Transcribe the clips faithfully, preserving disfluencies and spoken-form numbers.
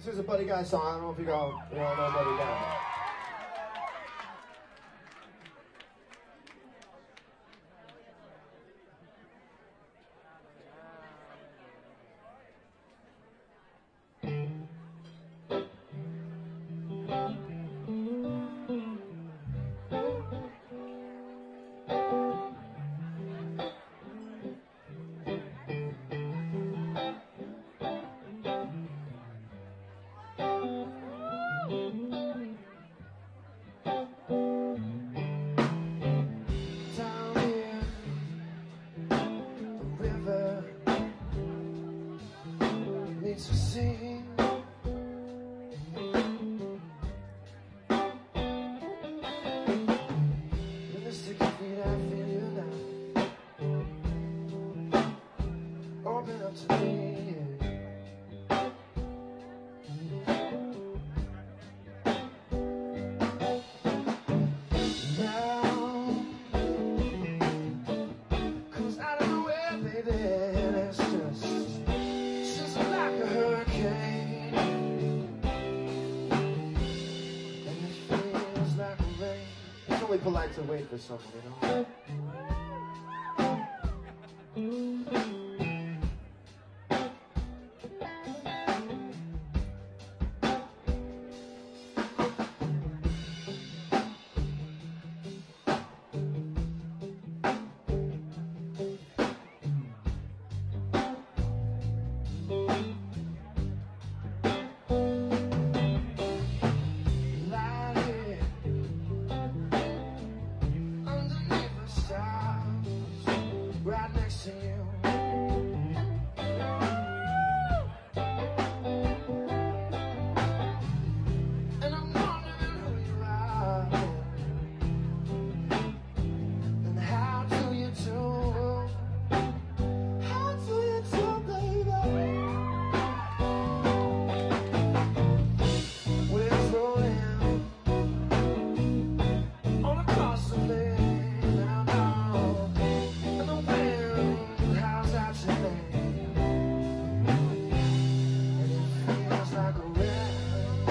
This is a Buddy Guy song. I don't know if you all, you all know Buddy Guy. To sing, in the sticky feet I feel you now. Open up to me, now, 'cause I don't know where, baby, it's just, just like a hurricane, and it feels like a rain. It's only polite to wait for someone, you know. Right next to you, and I'm wondering who you are, and how do you do, how do you do, baby? We're rolling all across the land, and I know. How's that today? And it feels like a rain,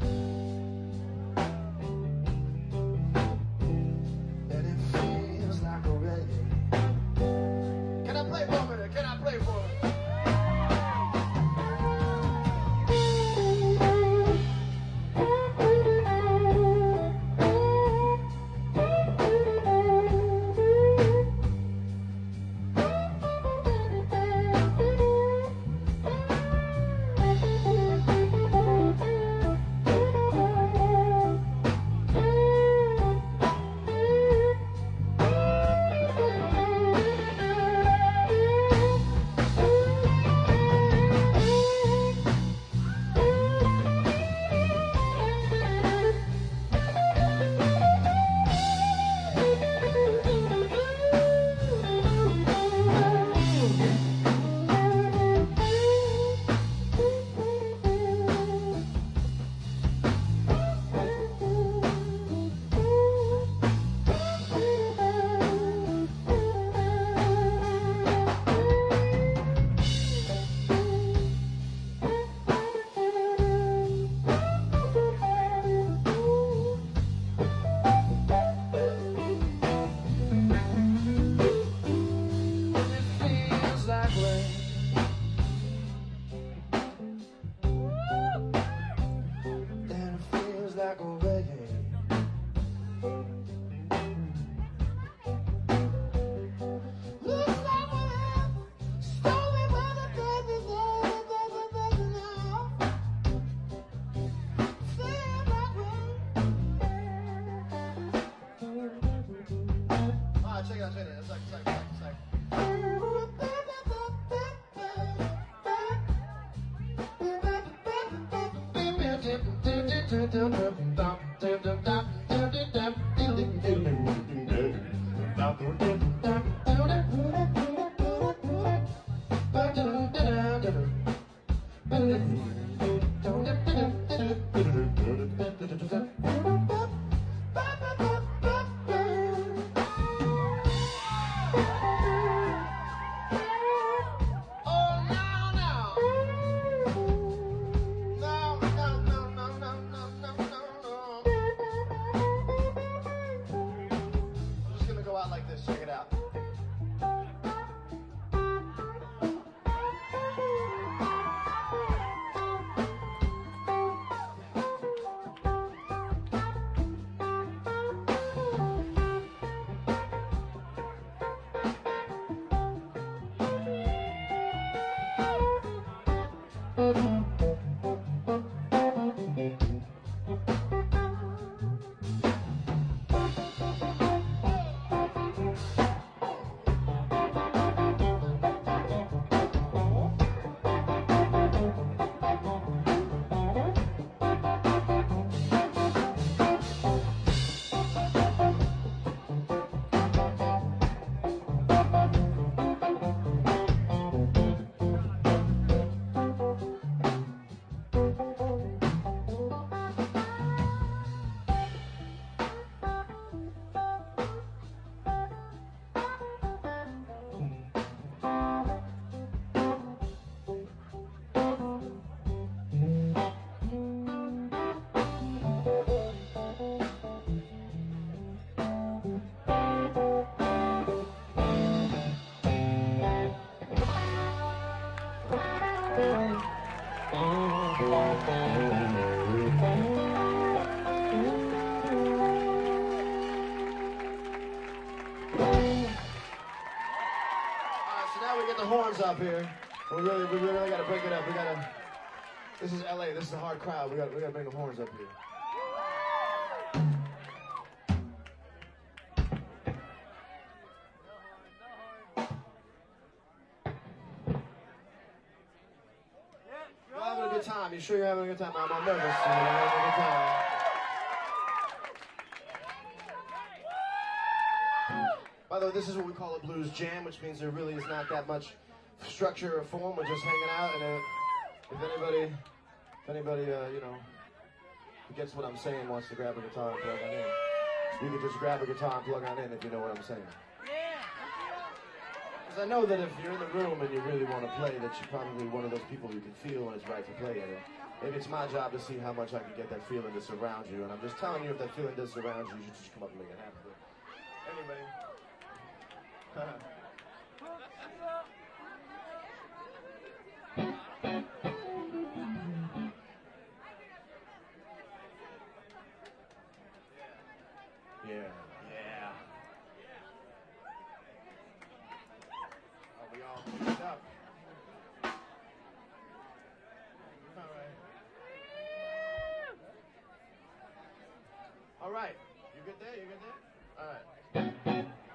and it feels like a rain. Can I play for a minute? Can I play for a minute? Like a reggae. Looks like we're stolen by the baby, baby, baby, baby now. Feel like we're. Alright, check it out, check it out. It's like, it's like, it's like, it's Oh, now, now. Now. So now we get the horns up here. We really, we really gotta break it up. We gotta. This is L A. This is a hard crowd. We gotta, we gotta bring the horns up here. You're having a good time. You sure you're having a good time? I'm, I'm nervous. So you're having a good time. By the way, this is what we call a blues jam, which means there really is not that much structure or form. We're just hanging out, and uh, if anybody, if anybody, uh, you know, who gets what I'm saying, wants to grab a guitar and plug on in, you can just grab a guitar and plug on in if you know what I'm saying. Because I know that if you're in the room and you really want to play, that you're probably one of those people who can feel when it's right to play it. Maybe it's my job to see how much I can get that feeling to surround you, and I'm just telling you, if that feeling does surround you, you should just come up and make it happen. But anyway. Yeah, yeah. Are we all picked up? All right. All right. You good there? You good there? All right.